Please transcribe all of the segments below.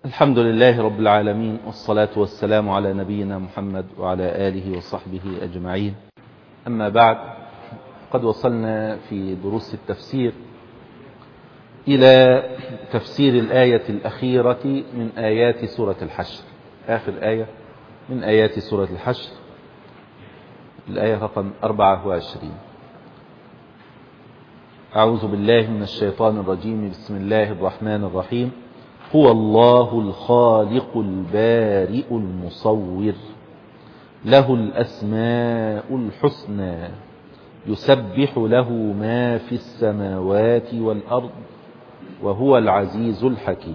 الحمد لله رب العالمين، والصلاة والسلام على نبينا محمد وعلى آله وصحبه أجمعين. أما بعد، قد وصلنا في دروس التفسير إلى تفسير الآية الأخيرة من آيات سورة الحشر، آخر آية من آيات سورة الحشر، الآية رقم 24. أعوذ بالله من الشيطان الرجيم. بسم الله الرحمن الرحيم. هو الله الخالق البارئ المصور، له الأسماء الحسنى، يسبح له ما في السماوات والأرض، وهو العزيز الحكيم.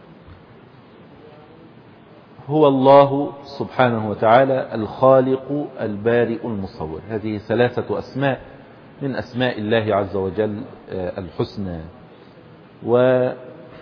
هو الله سبحانه وتعالى الخالق البارئ المصور. هذه ثلاثة أسماء من أسماء الله عز وجل الحسنى، وهذه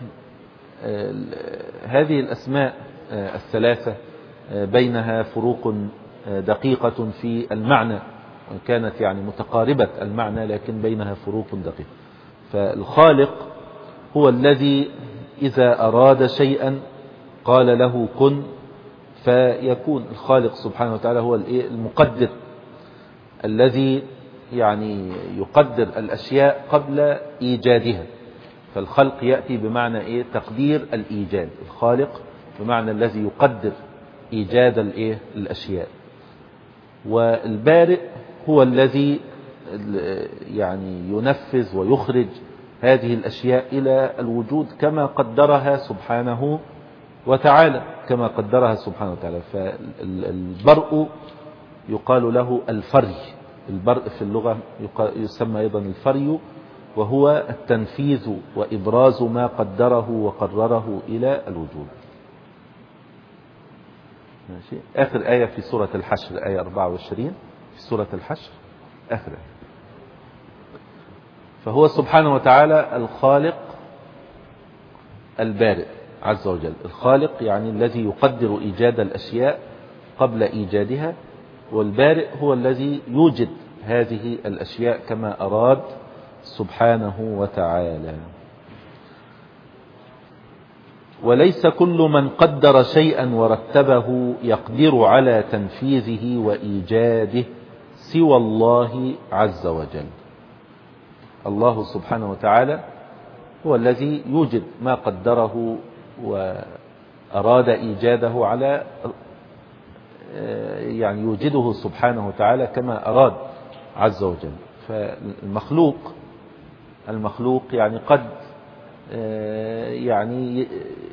الأسماء الثلاثة بينها فروق دقيقة في المعنى، كانت يعني متقاربة المعنى لكن بينها فروق دقيقة. فالخالق هو الذي إذا أراد شيئا قال له كن فيكون. الخالق سبحانه وتعالى هو المقدر الذي يعني يقدر الأشياء قبل إيجادها. فالخلق يأتي بمعنى تقدير الإيجاد. الخالق بمعنى الذي يقدر إيجاد الأشياء. والبارئ هو الذي يعني ينفذ ويخرج هذه الأشياء إلى الوجود كما قدرها سبحانه وتعالى، كما قدرها سبحانه وتعالى. فالبرء يقال له الفري. البرء في اللغة يسمى أيضا الفري، وهو التنفيذ وإبراز ما قدره وقرره إلى الوجود. ماشي. آخر آية في سورة الحشر، آية 24 في سورة الحشر، آخر آية. فهو سبحانه وتعالى الخالق البارئ عز وجل. الخالق يعني الذي يقدر إيجاد الأشياء قبل إيجادها، والبارئ هو الذي يوجد هذه الأشياء كما أراد سبحانه وتعالى. وليس كل من قدر شيئا ورتبه يقدر على تنفيذه وإيجاده سوى الله عز وجل. الله سبحانه وتعالى هو الذي يوجد ما قدره وأراد إيجاده على يعني يوجده سبحانه وتعالى كما أراد عز وجل. فالمخلوق يعني قد يعني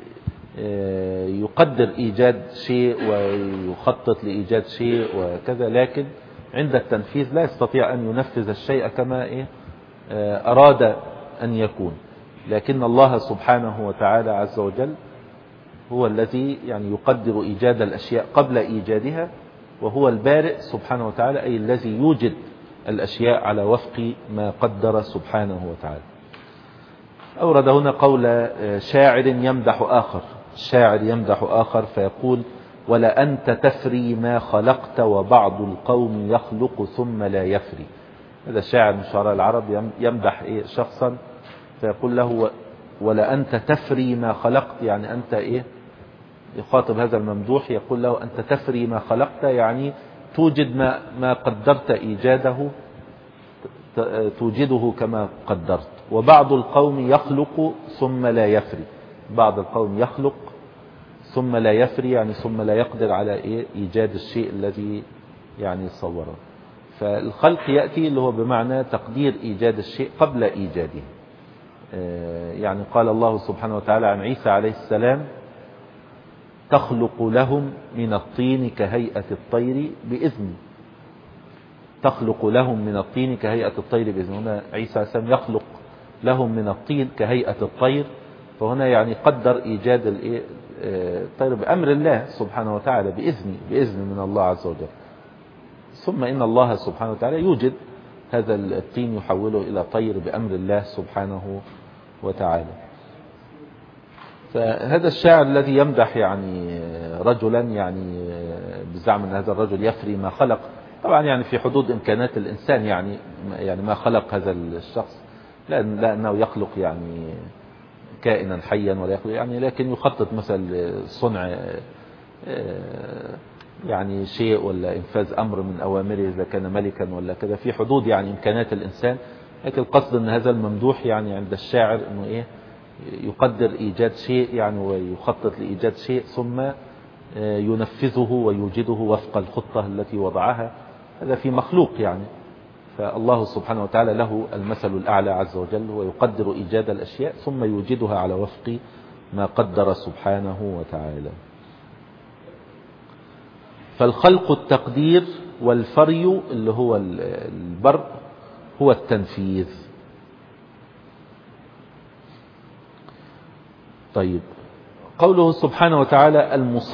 يقدر إيجاد شيء ويخطط لإيجاد شيء وكذا، لكن عند التنفيذ لا يستطيع أن ينفذ الشيء كما أراد أن يكون. لكن الله سبحانه وتعالى عز وجل هو الذي يعني يقدر إيجاد الأشياء قبل إيجادها، وهو البارئ سبحانه وتعالى، أي الذي يوجد الأشياء على وفق ما قدر سبحانه وتعالى. أورد هنا قول شاعر يمدح آخر. الشاعر يمدح آخر فيقول: ولا أنت تفري ما خلقت وبعض القوم يخلق ثم لا يفري. هذا الشاعر من شعراء العرب يمدح شخصا فيقول له: ولا أنت تفري ما خلقت، يعني أنت يخاطب هذا الممدوح يقول له: أنت تفري ما خلقت، يعني توجد ما قدرت إيجاده، توجده كما قدرت. وبعض القوم يخلق ثم لا يفري. بعض القوم يخلق ثم لا يفري، يعني ثم لا يقدر على إيجاد الشيء الذي يعني صوره. فالخلق يأتي اللي هو بمعنى تقدير إيجاد الشيء قبل إيجاده. يعني قال الله سبحانه وتعالى عن عيسى عليه السلام: تخلق لهم من الطين كهيئة الطير بإذني. تخلق لهم من الطين كهيئة الطير بإذنه. هنا عيسى عليه السلام يخلق لهم من الطين كهيئة الطير، فهنا يعني قدر إيجاد الطير بأمر الله سبحانه وتعالى، بإذن من الله عز وجل. ثم إن الله سبحانه وتعالى يوجد هذا الطين يحوله إلى طير بأمر الله سبحانه وتعالى. فهذا الشاعر الذي يمدح يعني رجلا، يعني بزعم أن هذا الرجل يفري ما خلق، طبعا يعني في حدود إمكانات الإنسان، يعني ما خلق هذا الشخص، لأنه يخلق يعني كائنا حيا ولا يخلق يعني، لكن يخطط مثلا صنع يعني شيء ولا إنفاذ أمر من أوامره إذا كان ملكا ولا كذا في حدود يعني إمكانات الإنسان. لكن القصد أن هذا الممدوح يعني عند الشاعر أنه إيه يقدر إيجاد شيء يعني ويخطط لإيجاد شيء ثم ينفذه ويوجده وفق الخطة التي وضعها. هذا في مخلوق يعني. فالله سبحانه وتعالى له المثل الأعلى عز وجل ويقدر إيجاد الأشياء ثم يوجدها على وفق ما قدر سبحانه وتعالى. فالخلق التقدير، والفري اللي هو البرء هو التنفيذ. طيب، قوله سبحانه وتعالى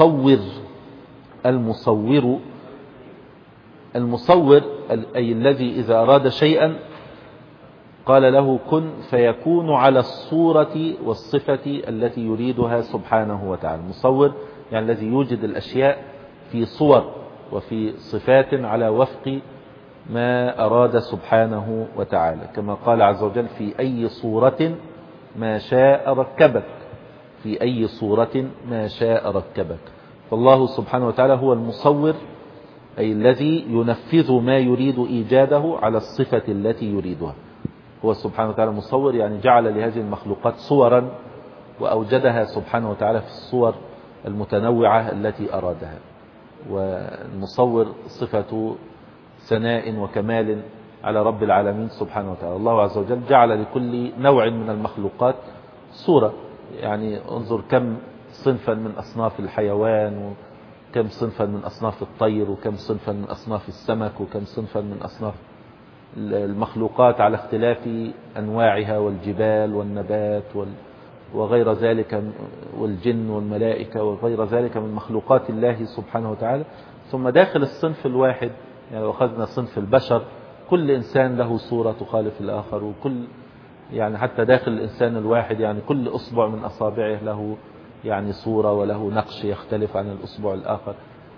المصور أي الذي إذا أراد شيئا قال له كن فيكون على الصورة والصفة التي يريدها سبحانه وتعالى. المصور يعني الذي يوجد الأشياء في صور وفي صفات على وفق ما أراد سبحانه وتعالى، كما قال عز وجل في أي صورة ما شاء ركبك، في أي صورة ما شاء ركبك. فالله سبحانه وتعالى هو المصور أي الذي ينفذ ما يريد إيجاده على الصفة التي يريدها. هو سبحانه وتعالى مصور يعني جعل لهذه المخلوقات صورا وأوجدها سبحانه وتعالى في الصور المتنوعة التي أرادها. والمصور صفة ثناء وكمال على رب العالمين سبحانه وتعالى. الله عز وجل جعل لكل نوع من المخلوقات صورة. يعني انظر كم صنفا من أصناف الحيوان، وكم صنفا من أصناف الطير، وكم صنفا من أصناف السمك، وكم صنفا من أصناف المخلوقات على اختلاف أنواعها، والجبال والنبات وغير ذلك، والجن والملائكة وغير ذلك من مخلوقات الله سبحانه وتعالى. ثم داخل الصنف الواحد يعني أخذنا صنف البشر، كل إنسان له صورة تخالف الآخر، وكل يعني حتى داخل الإنسان الواحد يعني كل أصبع من أصابعه له يعني صورة وله نقش يختلف عن الأصبع الآخر.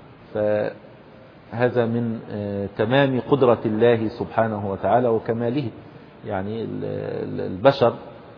فهذا من تمام قدرة الله سبحانه وتعالى وكماله. يعني البشر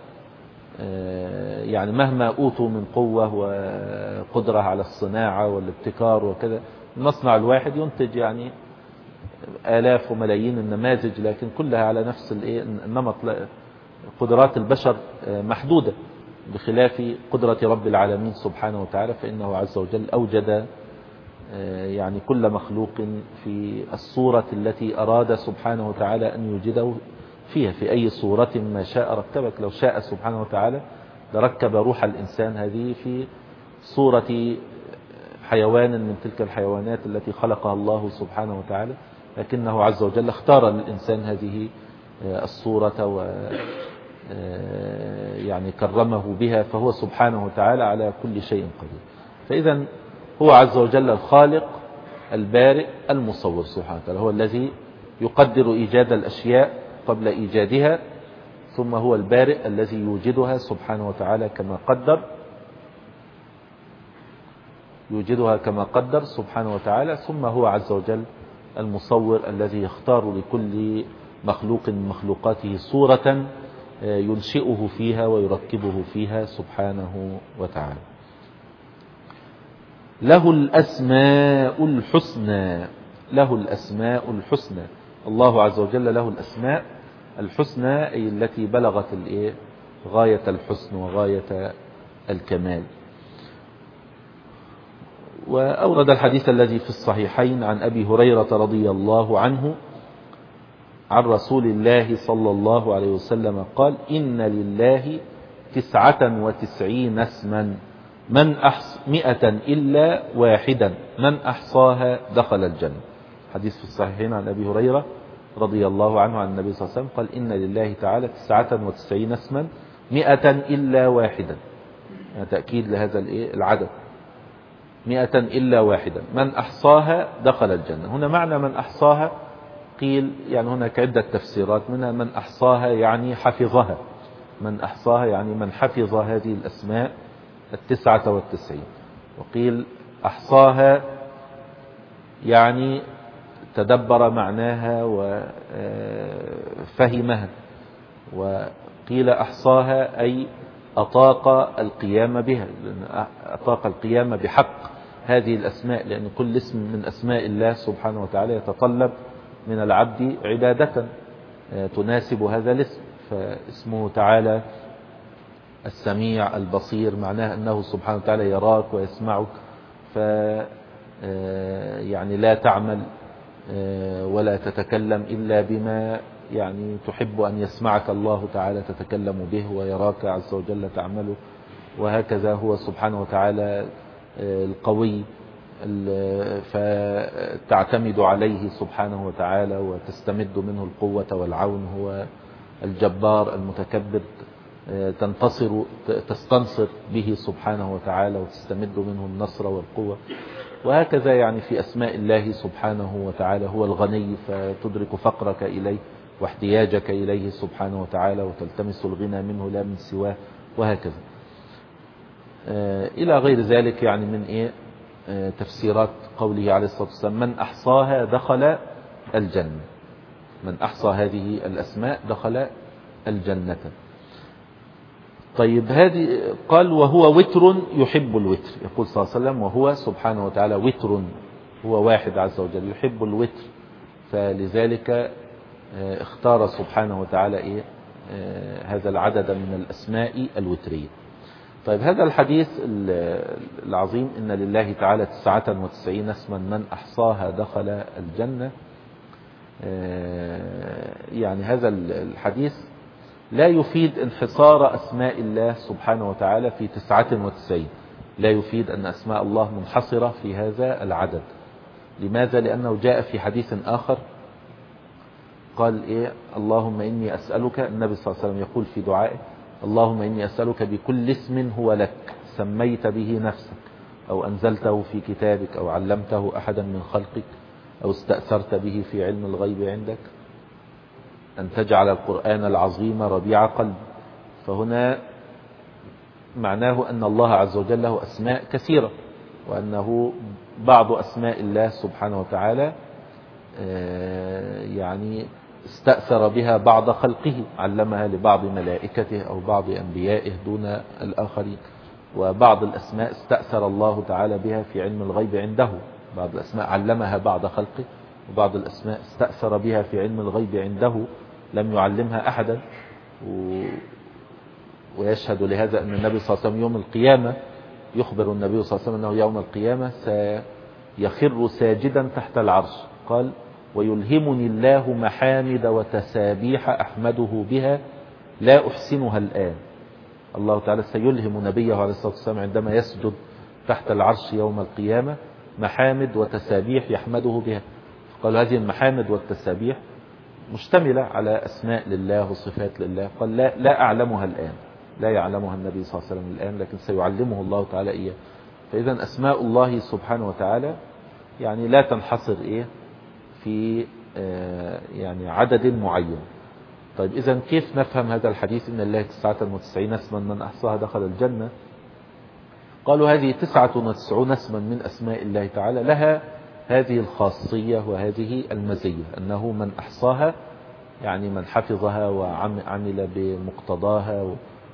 يعني مهما أوتوا من قوة وقدرة على الصناعة والابتكار وكذا، المصنع الواحد ينتج يعني آلاف وملايين النماذج، لكن كلها على نفس النمط. قدرات البشر محدودة بخلاف قدرة رب العالمين سبحانه وتعالى، فإنه عز وجل أوجد يعني كل مخلوق في الصورة التي أراد سبحانه وتعالى أن يوجده فيها. في أي صورة ما شاء ركبك. لو شاء سبحانه وتعالى لركب روح الإنسان هذه في صورة حيوان من تلك الحيوانات التي خلقها الله سبحانه وتعالى، لكنه عز وجل اختار للإنسان هذه الصورة و يعني كرمه بها، فهو سبحانه وتعالى على كل شيء قدير. فإذا هو عز وجل الخالق البارئ المصور سبحانه وتعالى، هو الذي يقدر إيجاد الأشياء قبل إيجادها، ثم هو البارئ الذي يوجدها سبحانه وتعالى كما قدر، يوجدها كما قدر سبحانه وتعالى، ثم هو عز وجل المصور الذي يختار لكل مخلوق من مخلوقاته صورة ينشئه فيها ويركبه فيها سبحانه وتعالى. له الأسماء الحسنى، له الأسماء الحسنى. الله عز وجل له الأسماء الحسنى أي التي بلغت غاية الحسن وغاية الكمال. وأورد الحديث الذي في الصحيحين عن أبي هريرة رضي الله عنه عن رسول الله صلى الله عليه وسلم قال: إن لله 99 اسما 100 إلا واحدا من أحصاها دخل الجنة. حديث في الصحيحين عن أبي هريرة رضي الله عنه عن النبي صلى الله عليه وسلم قال: إن لله تعالى 99 اسما 100 إلا واحدا، يعني تأكيد لهذا العدد، 100 إلا واحدا من أحصاها دخل الجنة. هنا معنى من أحصاها قيل يعني هناك عدة تفسيرات، منها من أحصاها يعني حفظها، من أحصاها يعني من حفظ هذه الأسماء 99، وقيل أحصاها يعني تدبر معناها وفهمها، وقيل أحصاها أي أطاق القيام بها، أطاق القيام بحق هذه الأسماء، لأن كل اسم من أسماء الله سبحانه وتعالى يتطلب من العبد عبادة تناسب هذا الاسم. فاسمه تعالى السميع البصير معناه أنه سبحانه وتعالى يراك ويسمعك، يعني لا تعمل ولا تتكلم إلا بما يعني تحب أن يسمعك الله تعالى تتكلم به، ويراك عز وجل تعمله. وهكذا هو سبحانه وتعالى القوي، فتعتمد عليه سبحانه وتعالى وتستمد منه القوة والعون. هو الجبار المتكبر، تستنصر به سبحانه وتعالى وتستمد منه النصر والقوة. وهكذا يعني في أسماء الله سبحانه وتعالى هو الغني، فتدرك فقرك إليه واحتياجك إليه سبحانه وتعالى، وتلتمس الغنى منه لا من سواه، وهكذا إلى غير ذلك يعني من تفسيرات قوله عليه الصلاة والسلام: من أحصاها دخل الجنة. من أحصى هذه الأسماء دخل الجنة. طيب هذه قال: وهو وتر يحب الوتر. يقول صلى الله عليه وسلم: وهو سبحانه وتعالى وتر، هو واحد عز وجل يحب الوتر، فلذلك اختار سبحانه وتعالى هذا العدد من الأسماء الوترية. طيب هذا الحديث العظيم: إن لله تعالى 99 اسما من أحصاها دخل الجنة، يعني هذا الحديث لا يفيد انحصار أسماء الله سبحانه وتعالى في 99، لا يفيد أن أسماء الله منحصرة في هذا العدد. لماذا؟ لأنه جاء في حديث آخر قال اللهم إني أسألك، النبي صلى الله عليه وسلم يقول في دعائه: اللهم إني أسألك بكل اسم هو لك سميت به نفسك أو أنزلته في كتابك أو علمته أحدا من خلقك أو استأثرت به في علم الغيب عندك أن تجعل القرآن العظيم ربيع قلبي. فهنا معناه أن الله عز وجل له أسماء كثيرة، وأنه بعض أسماء الله سبحانه وتعالى يعني استأثر بها بعض خلقه، علمها لبعض ملائكته أو بعض أنبيائه دون الآخرين. وبعض الأسماء استأثر الله تعالى بها في علم الغيب عنده، بعض الأسماء علمها بعض خلقه، وبعض الأسماء استأثر بها في علم الغيب عنده لم يعلمها أحدا. ويشهد لهذا أن النبي صلى الله عليه وسلم يوم القيامة يخبر النبي صلى الله عليه وسلم أنه يوم القيامة سيخر ساجدا تحت العرش. قال: ويلهمني الله محامد وتسابيح أحمده بها لا أحسنها الآن. الله تعالى سيلهم نبيه عليه الصلاة والسلام عندما يسجد تحت العرش يوم القيامة محامد وتسابيح يحمده بها. قال: هذه المحامد والتسابيح مشتملة على أسماء لله وصفات لله. قال: لا أعلمها الآن، لا يعلمها النبي صلى الله عليه وسلم الآن، لكن سيعلمه الله تعالى إياه. فإذا أسماء الله سبحانه وتعالى يعني لا تنحصر في يعني عدد معين. طيب إذا كيف نفهم هذا الحديث: إن الله 99 اسما من أحصاها دخل الجنة؟ قالوا هذه 99 اسما من أسماء الله تعالى لها هذه الخاصية وهذه المزية، أنه من أحصاها يعني من حفظها وعمل بمقتضاها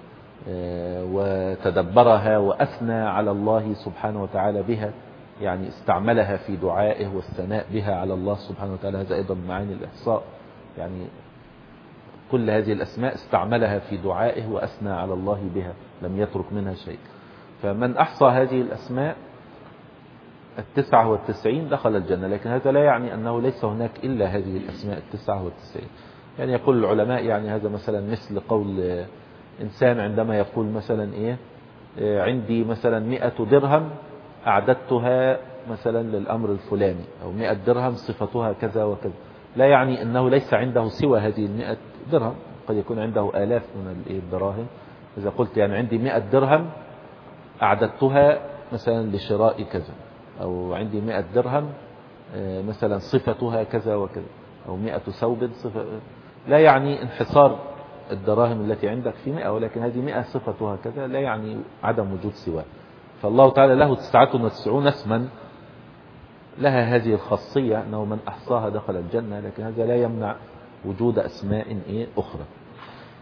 وتدبرها وأثنى على الله سبحانه وتعالى بها، يعني استعملها في دعائه والثناء بها على الله سبحانه وتعالى. هذا أيضا معاني الإحصاء، يعني كل هذه الأسماء استعملها في دعائه وأثنى على الله بها، لم يترك منها شيء. فمن أحصى هذه الأسماء 99 دخل الجنة. لكن هذا لا يعني أنه ليس هناك إلا هذه الأسماء 99. يعني يقول العلماء يعني هذا مثلا مثل قول إنسان عندما يقول مثلا عندي مثلا 100 درهم أعددتها مثلا للأمر الفلاني، أو 100 درهم صفتها كذا وكذا، لا يعني أنه ليس عنده سوى هذه 100 درهم، قد يكون عنده آلاف من الدراهم. إذا قلت يعني عندي 100 درهم أعددتها مثلا لشراء كذا، أو عندي 100 درهم مثلا صفتها كذا وكذا، أو 100 ثوب صفة، لا يعني انحصار الدراهم التي عندك في 100، ولكن هذه 100 صفتها كذا، لا يعني عدم وجود سواه. فالله تعالى له 99 اسما لها هذه الخاصية أنه من أحصاها دخل الجنة، لكن هذا لا يمنع وجود أسماء أخرى.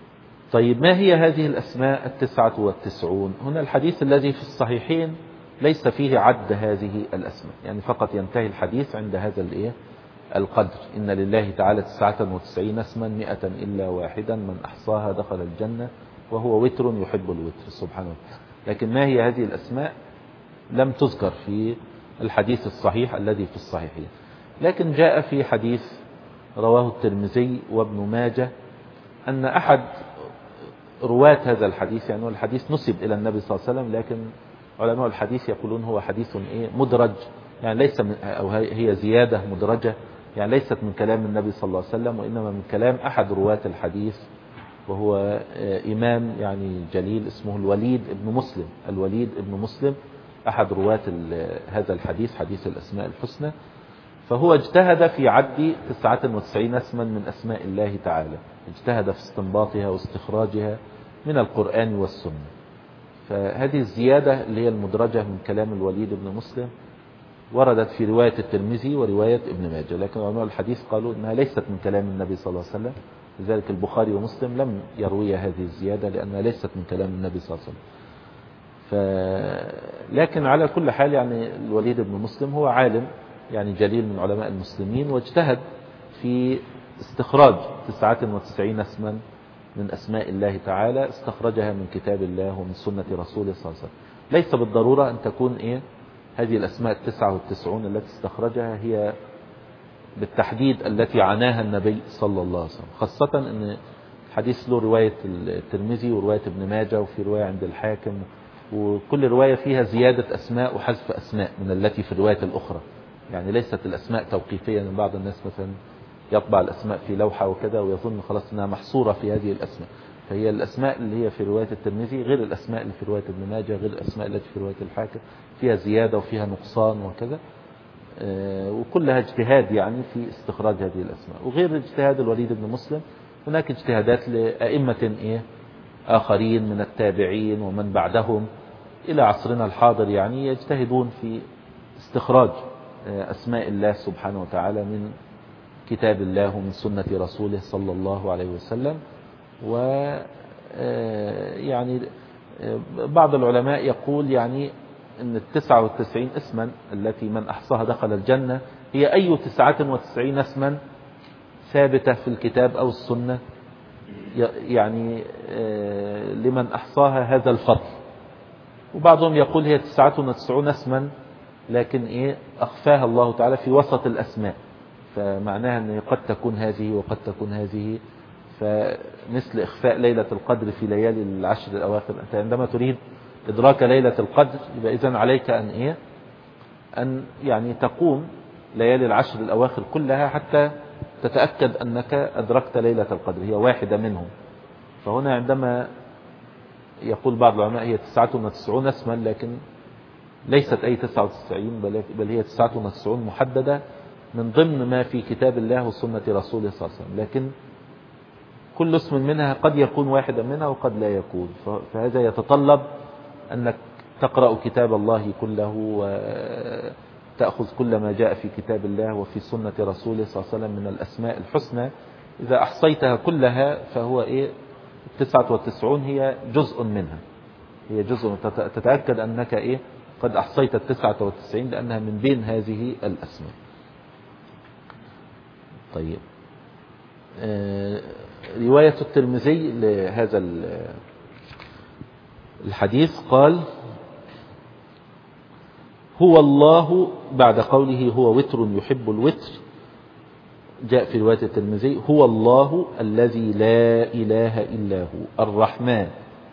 طيب ما هي هذه الأسماء 99؟ هنا الحديث الذي في الصحيحين ليس فيه عد هذه الأسماء، يعني فقط ينتهي الحديث عند هذا القدر: إن لله تعالى 99 اسما 100 إلا واحدا من أحصاها دخل الجنة وهو وتر يحب الوتر سبحانه وتعالى. لكن ما هي هذه الأسماء لم تذكر في الحديث الصحيح الذي في الصحيحين، لكن جاء في حديث رواه الترمذي وابن ماجه أن أحد رواة هذا الحديث، يعني الحديث نسب إلى النبي صلى الله عليه وسلم، لكن علماء الحديث يقولون هو حديث مدرج، يعني ليس من أو هي زيادة مدرجة، يعني ليست من كلام النبي صلى الله عليه وسلم، وإنما من كلام أحد رواة الحديث، وهو إمام يعني جليل اسمه الوليد ابن مسلم أحد رواة هذا الحديث، حديث الأسماء الحسنى. فهو اجتهد في عد 99 اسما من أسماء الله تعالى، اجتهد في استنباطها واستخراجها من القرآن والسنة. فهذه الزيادة اللي هي المدرجة من كلام الوليد بن مسلم وردت في رواية الترمذي ورواية ابن ماجه، لكن علماء الحديث قالوا إنها ليست من كلام النبي صلى الله عليه وسلم، لذلك البخاري ومسلم لم يروي هذه الزيادة لأنها ليست من كلام النبي صلى الله عليه وسلم. لكن على كل حال يعني الوليد بن مسلم هو عالم يعني جليل من علماء المسلمين، واجتهد في استخراج 99 اسما من أسماء الله تعالى، استخرجها من كتاب الله ومن سنة رسوله صلى الله عليه وسلم. ليس بالضرورة أن تكون هذه الأسماء 99 التي استخرجها هي بالتحديد التي عناها النبي صلى الله عليه وسلم، خاصة أن الحديث له رواية الترمذي ورواية ابن ماجه وفي رواية عند الحاكم، وكل رواية فيها زيادة أسماء وحذف أسماء من التي في الرواية الأخرى، يعني ليست الأسماء توقيفية. من بعض الناس مثلا يطبع الأسماء في لوحة وكذا ويظن خلاص أنها محصورة في هذه الأسماء، فهي الأسماء اللي هي في رواية الترمذي غير الأسماء اللي في رواية ابن ماجه غير الأسماء التي في رواية الحاكم، فيها زيادة وفيها نقصان وكذا، وكلها اجتهاد يعني في استخراج هذه الأسماء. وغير اجتهاد الوليد بن مسلم هناك اجتهادات لأئمة آخرين من التابعين ومن بعدهم إلى عصرنا الحاضر، يعني يجتهدون في استخراج أسماء الله سبحانه وتعالى من كتاب الله ومن سنة رسوله صلى الله عليه وسلم. ويعني بعض العلماء يقول يعني أن 99 اسما التي من أحصاها دخل الجنة هي أي 99 اسما ثابتة في الكتاب أو السنة، يعني لمن أحصاها هذا الفضل. وبعضهم يقول هي 99 اسما لكن أخفاها الله تعالى في وسط الأسماء، فمعناها أن قد تكون هذه وقد تكون هذه، فمثل إخفاء ليلة القدر في ليالي العشر الأواخر. أنت عندما تريد إدراك ليلة القدر يبقى إذن عليك أن يعني تقوم ليالي العشر الأواخر كلها حتى تتأكد أنك أدركت ليلة القدر، هي واحدة منهم. فهنا عندما يقول بعض العلماء هي 99 اسما، لكن ليست أي 99 بل هي 99 محددة من ضمن ما في كتاب الله وسنة رسوله صلى الله عليه وسلم، لكن كل اسم منها قد يكون واحدا منها وقد لا يكون. فهذا يتطلب أنك تقرأ كتاب الله كله وتأخذ كل ما جاء في كتاب الله وفي سنة رسوله صلى الله عليه وسلم من الأسماء الحسنى. إذا أحصيتها كلها فهو 99 هي جزء منها، هي جزء، تتأكد أنك قد أحصيت 99 لأنها من بين هذه الأسماء. طيب، رواية الترمذي لهذا الحديث قال: هو الله، بعد قوله هو وتر يحب الوتر، جاء في رواية الترمذي: هو الله الذي لا إله إلا هو الرحمن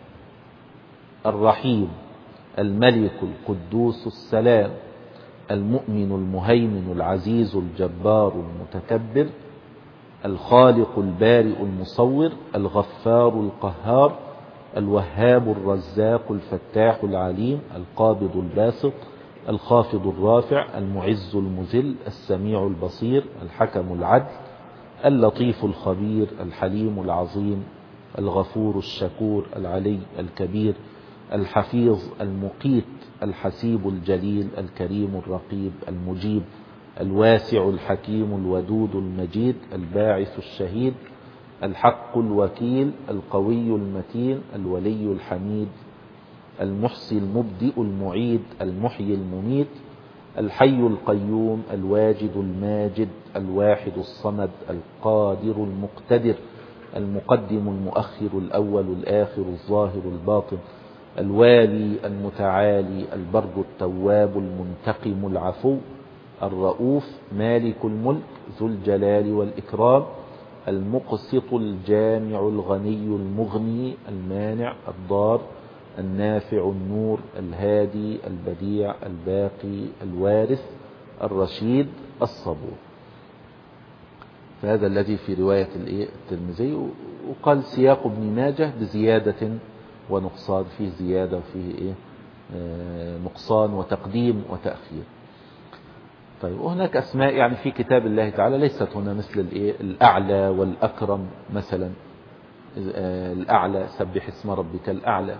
الرحيم الملك القدوس السلام المؤمن المهيمن العزيز الجبار المتكبر الخالق البارئ المصور الغفار القهار الوهاب الرزاق الفتاح العليم القابض الباسط الخافض الرافع المعز المذل السميع البصير الحكم العدل اللطيف الخبير الحليم العظيم الغفور الشكور العلي الكبير الحفيظ المقيت الحسيب الجليل الكريم الرقيب المجيب الواسع الحكيم الودود المجيد الباعث الشهيد الحق الوكيل القوي المتين الولي الحميد المحصي المبدئ المعيد المحيي المميت الحي القيوم الواجد الماجد الواحد الصمد القادر المقتدر المقدم المؤخر الأول الآخر الظاهر الباطن الوالي المتعالي البر التواب المنتقم العفو الرؤوف مالك الملك ذو الجلال والإكرام المقسط الجامع الغني المغني المانع الضار النافع النور الهادي البديع الباقي الوارث الرشيد الصبور. فهذا الذي في رواية الترمذي. وقال سياق ابن ماجه بزيادة ونقصان، فيه زيادة وفيه نقصان وتقديم وتأخير. طيب وهناك أسماء يعني في كتاب الله تعالى ليست هنا مثل الأعلى والأكرم مثلا. الأعلى سبح اسم ربك الأعلى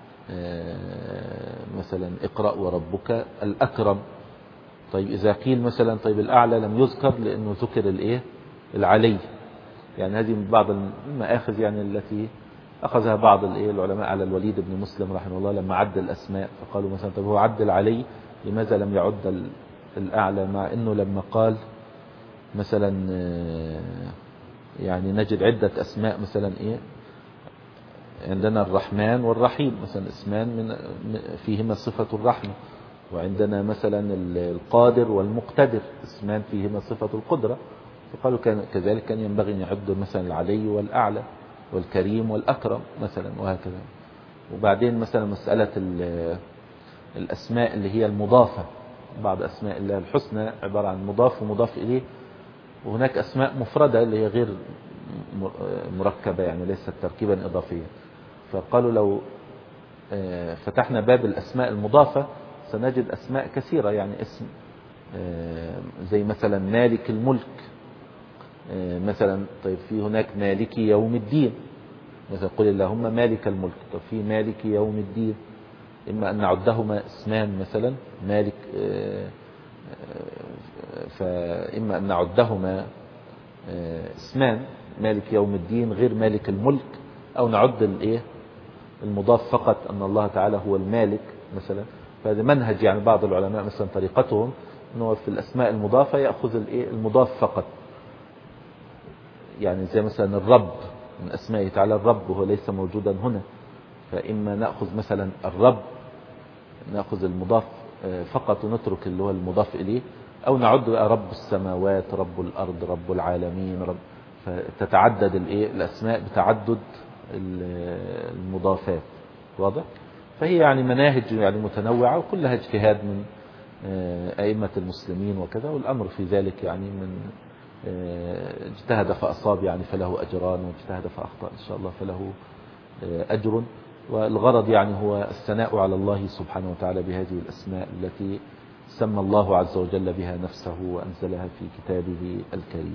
مثلا اقرأ وربك الأكرم. طيب إذا قيل مثلا طيب الأعلى لم يذكر لأنه ذكر العلي، يعني هذه من بعض المآخذ يعني التي أخذها بعض العلماء على الوليد بن مسلم رحمه الله لما عد الأسماء، فقالوا مثلا طيب هو عد العلي لماذا لم يعد الأعلى، مع أنه لما قال مثلا يعني نجد عدة أسماء مثلا عندنا الرحمن والرحيم مثلا اسمان فيهما صفة الرحمة، وعندنا مثلا القادر والمقتدر اسمان فيهما صفة القدرة، فقالوا كذلك كان ينبغي أن يعد مثلا العلي والأعلى والكريم والأكرم مثلا وهكذا. وبعدين مثلا مسألة الأسماء اللي هي المضافة، بعض أسماء الله الحسنى عبارة عن مضاف ومضاف إليه، وهناك أسماء مفردة اللي هي غير مركبة يعني ليست تركيبا إضافيا. فقالوا لو فتحنا باب الأسماء المضافة سنجد أسماء كثيرة، يعني اسم زي مثلا مالك الملك مثلا. طيب في هناك مالك يوم الدين مثلا قل اللهم مالك الملك. طيب في مالك يوم الدين، إما أن نعدهما اسمان مثلا مالك، فإما أن نعدهما اسمان مالك يوم الدين غير مالك الملك، أو نعد المضاف فقط أن الله تعالى هو المالك مثلا. فهذا منهج يعني بعض العلماء مثلا طريقتهم أنه في الأسماء المضافة يأخذ المضاف فقط، يعني زي مثلا الرب من أسمائه تعالى الرب وهو ليس موجودا هنا، فإما نأخذ مثلا الرب نأخذ المضاف فقط ونترك اللي هو المضاف إليه، أو نعد رب السماوات رب الأرض رب العالمين رب، فتتعدد الأسماء بتعدد المضافات. واضح؟ فهي يعني مناهج يعني متنوعة وكلها اجتهاد من أئمة المسلمين وكذا، والأمر في ذلك يعني من اجتهد فأصاب يعني فله أجران، واجتهد فأخطأ إن شاء الله فله أجر. والغرض يعني هو الثناء على الله سبحانه وتعالى بهذه الأسماء التي سمى الله عز وجل بها نفسه وأنزلها في كتابه الكريم.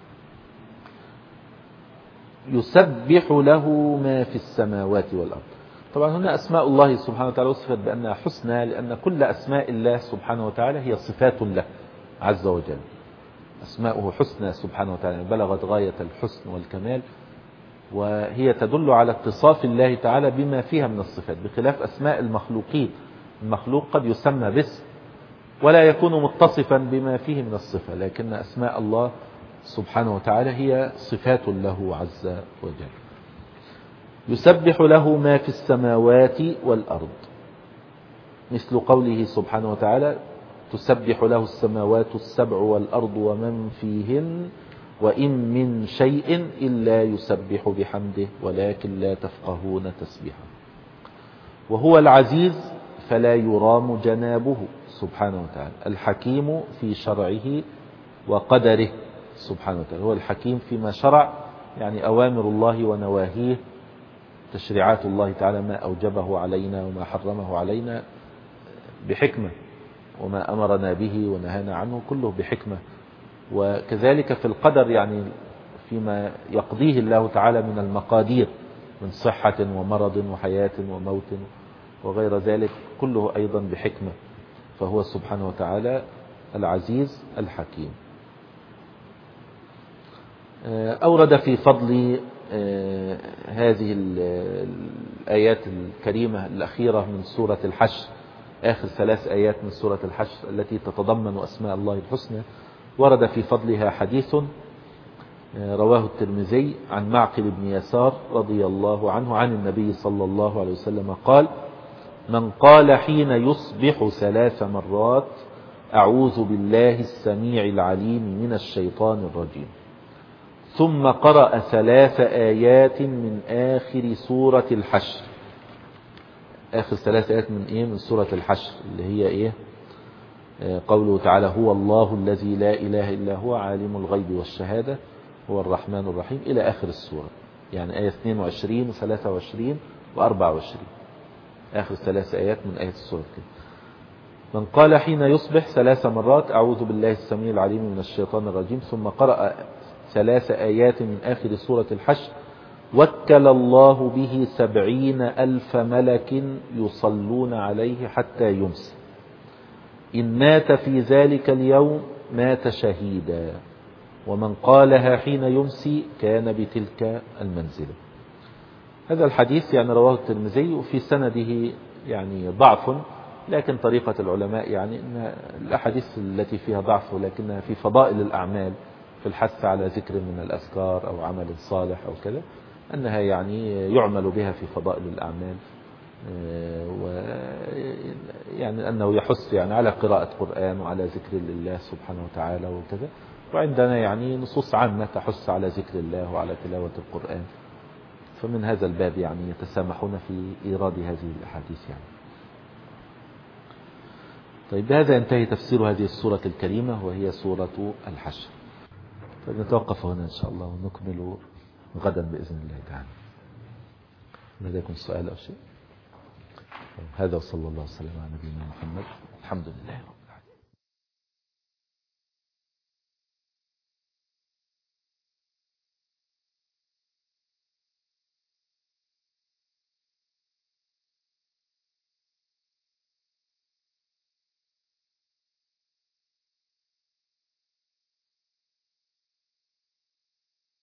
يسبح له ما في السماوات والأرض. طبعا هنا أسماء الله سبحانه وتعالى وصفت بأنها حسنى، لأن كل أسماء الله سبحانه وتعالى هي صفات له عز وجل. أسماؤه حسنى سبحانه وتعالى بلغت غاية الحسن والكمال، وهي تدل على اتصاف الله تعالى بما فيها من الصفات، بخلاف أسماء المخلوقين. المخلوق قد يسمى باسم ولا يكون متصفا بما فيه من الصفة، لكن أسماء الله سبحانه وتعالى هي صفات له عز وجل. يسبح له ما في السماوات والأرض، مثل قوله سبحانه وتعالى تسبح له السماوات السبع والأرض ومن فيهن وإن من شيء إلا يسبح بحمده ولكن لا تفقهون تسبيحه. وهو العزيز فلا يرام جنابه سبحانه وتعالى، الحكيم في شرعه وقدره سبحانه وتعالى. هو الحكيم فيما شرع، يعني أوامر الله ونواهيه، تشريعات الله تعالى ما أوجبه علينا وما حرمه علينا بحكمة، وما أمرنا به ونهانا عنه كله بحكمة. وكذلك في القدر، يعني فيما يقضيه الله تعالى من المقادير من صحة ومرض وحياة وموت وغير ذلك كله أيضا بحكمة. فهو سبحانه وتعالى العزيز الحكيم. أورد في فضل هذه الآيات الكريمة الأخيرة من سورة الحشر، آخر 3 آيات من سورة الحشر التي تتضمن أسماء الله الحسنى. ورد في فضلها حديث رواه الترمذي عن معقل بن يسار رضي الله عنه عن النبي صلى الله عليه وسلم قال: من قال حين يصبح 3 مرات أعوذ بالله السميع العليم من الشيطان الرجيم، ثم قرأ 3 آيات من آخر سورة الحشر. آخر 3 آيات من إيه؟ من سورة الحشر، اللي هي إيه؟ قوله تعالى: هو الله الذي لا إله إلا هو عالم الغيب والشهادة هو الرحمن الرحيم، إلى آخر السورة. يعني آية 22 و23 و24، آخر 3 آيات من آية السورة كده. من قال حين يصبح 3 مرات أعوذ بالله السميع العليم من الشيطان الرجيم، ثم قرأ 3 آيات من آخر سورة الحشر، وكل الله به 70,000 ملك يصلون عليه حتى يمسي، إن مات في ذلك اليوم مات شهيدا، ومن قالها حين يمسي كان بتلك المنزلة. هذا الحديث يعني رواه الترمذي، وفي سنده يعني ضعف، لكن طريقة العلماء يعني أن الأحاديث التي فيها ضعف لكنها في فضائل الأعمال، في الحث على ذكر من الأذكار أو عمل صالح أو كذا، أنها يعني يعمل بها في فضائل الأعمال، ويعني أنه يحث يعني على قراءة قرآن وعلى ذكر الله سبحانه وتعالى وكذا. وعندنا يعني نصوص عامة تحث على ذكر الله وعلى تلاوة القرآن، فمن هذا الباب يعني يتسامحون في إيراد هذه الأحاديث يعني. طيب، بهذا ينتهي تفسير هذه السورة الكريمة وهي سورة الحشر. فنتوقف هنا إن شاء الله ونكمل غدا بإذن الله تعالى. لديكم سؤال أو شيء؟ هذا وصلى الله وسلم على نبينا محمد. الحمد لله.